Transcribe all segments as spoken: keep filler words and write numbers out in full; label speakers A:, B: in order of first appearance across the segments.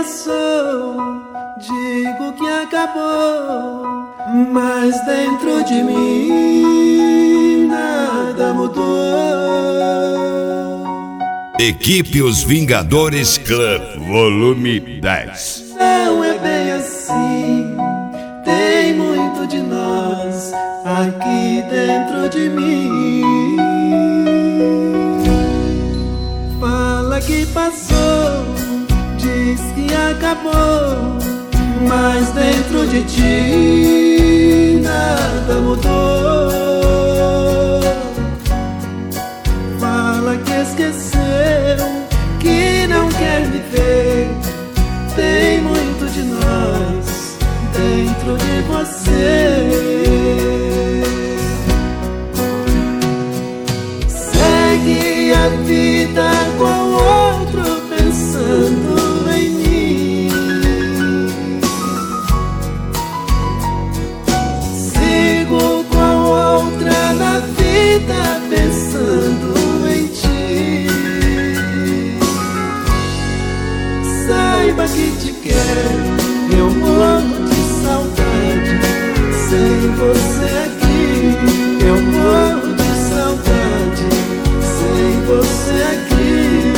A: passou, digo que acabou, mas dentro de mim nada mudou.
B: Equipe Os Vingadores Club, volume dez.
A: Não é bem assim, tem muito de nós aqui dentro de mim. Fala que passou, diz que acabou, mas dentro de ti nada mudou. Fala que esqueceu, que não quer me ver. Tem muito de nós dentro de você. Segue a vida com outro pensando em mim. Sigo com outra na vida pensando em ti. Saiba que te quero, eu morro de saudade. Sem você aqui, eu morro de saudade. Sem você aqui.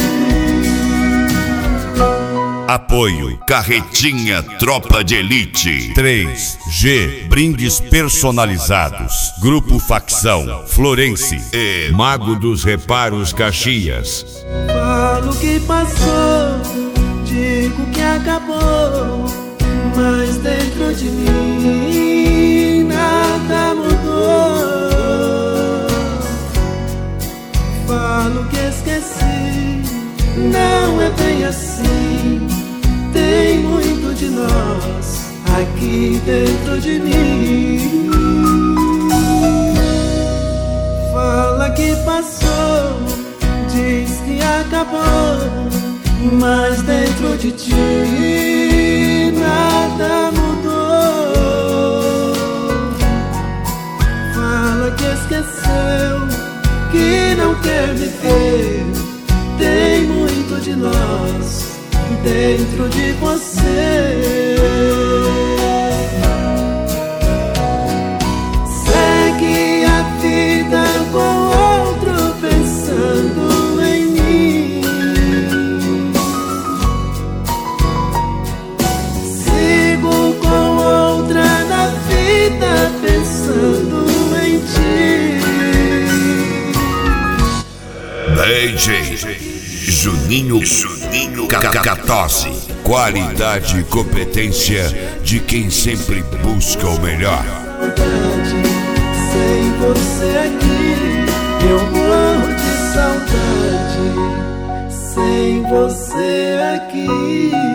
B: Apoio Carretinha Tropa de Elite. três G Brindes personalizados. Grupo Facção Florense e Mago dos Reparos Caxias.
A: Falo que passou, digo que acabou, mas dentro de mim nada mudou. Falo que esqueci, não é bem assim. Tem muito de nós aqui dentro de mim. Fala que passou, diz que acabou, mas dentro de ti nada mudou. Fala que esqueceu, que não quer me ver. Tem muito de nós dentro de você. Segue a vida com outro pensando em mim. Sigo com outra na vida pensando em ti.
B: D J Juninho, Juninho Cacatose. Qualidade e competência de quem sempre busca o melhor.
A: Sem você aqui, eu morro de saudade. Sem você aqui.